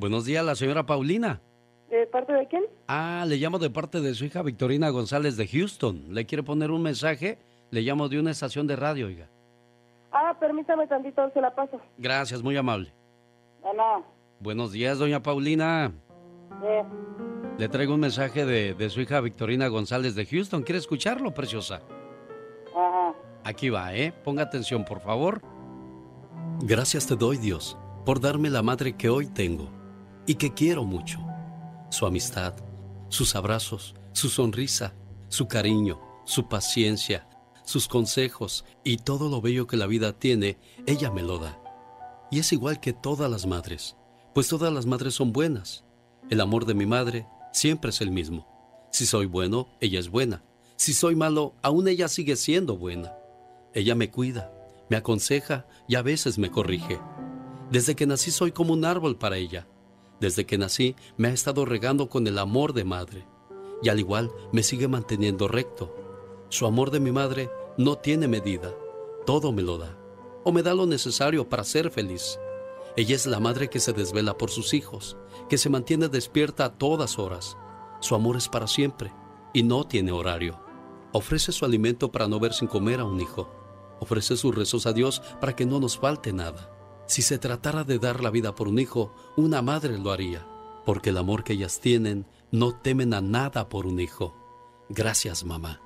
Buenos días, la señora Paulina. ¿De parte de quién? Le llamo de parte de su hija Victorina González de Houston. ¿Le quiere poner un mensaje? Le llamo de una estación de radio, oiga. Permítame tantito, se la paso. Gracias, muy amable. Hola. Buenos días, doña Paulina. Le traigo un mensaje de su hija Victorina González de Houston. ¿Quiere escucharlo, preciosa? Ajá. Aquí va, Ponga atención, por favor. Gracias te doy, Dios, por darme la madre que hoy tengo y que quiero mucho. Su amistad, sus abrazos, su sonrisa, su cariño, su paciencia, sus consejos y todo lo bello que la vida tiene, ella me lo da. Y es igual que todas las madres, pues todas las madres son buenas. El amor de mi madre siempre es el mismo. Si soy bueno, ella es buena. Si soy malo, aún ella sigue siendo buena. Ella me cuida, me aconseja y a veces me corrige. Desde que nací soy como un árbol para ella. Desde que nací me ha estado regando con el amor de madre. Y al igual me sigue manteniendo recto. Su amor de mi madre no tiene medida. Todo me lo da. O me da lo necesario para ser feliz. Ella es la madre que se desvela por sus hijos, que se mantiene despierta a todas horas. Su amor es para siempre y no tiene horario. Ofrece su alimento para no ver sin comer a un hijo. Ofrece sus rezos a Dios para que no nos falte nada. Si se tratara de dar la vida por un hijo, una madre lo haría, porque el amor que ellas tienen no temen a nada por un hijo. Gracias, mamá.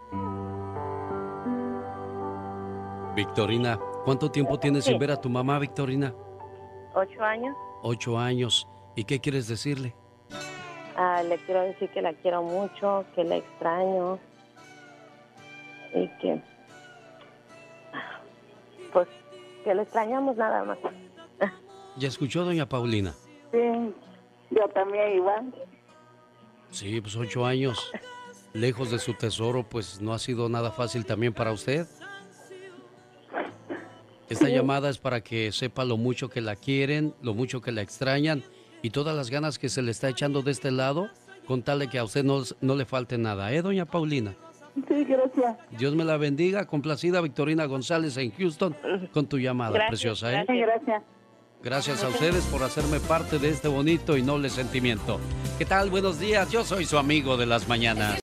Victorina, ¿cuánto tiempo tienes sin ver a tu mamá, Victorina? 8 años. 8 años. ¿Y qué quieres decirle? Le quiero decir que la quiero mucho, que la extraño y que, pues, que la extrañamos nada más. ¿Ya escuchó, doña Paulina? Sí, yo también igual. Sí, pues 8 años lejos de su tesoro, pues no ha sido nada fácil también para usted. Esta llamada es para que sepa lo mucho que la quieren, lo mucho que la extrañan y todas las ganas que se le está echando de este lado, con tal de que a usted no le falte nada, doña Paulina? Sí, gracias. Dios me la bendiga. Complacida, Victorina González en Houston, con tu llamada, Gracias, preciosa, Gracias. Gracias a ustedes por hacerme parte de este bonito y noble sentimiento. ¿Qué tal? Buenos días. Yo soy su amigo de las mañanas.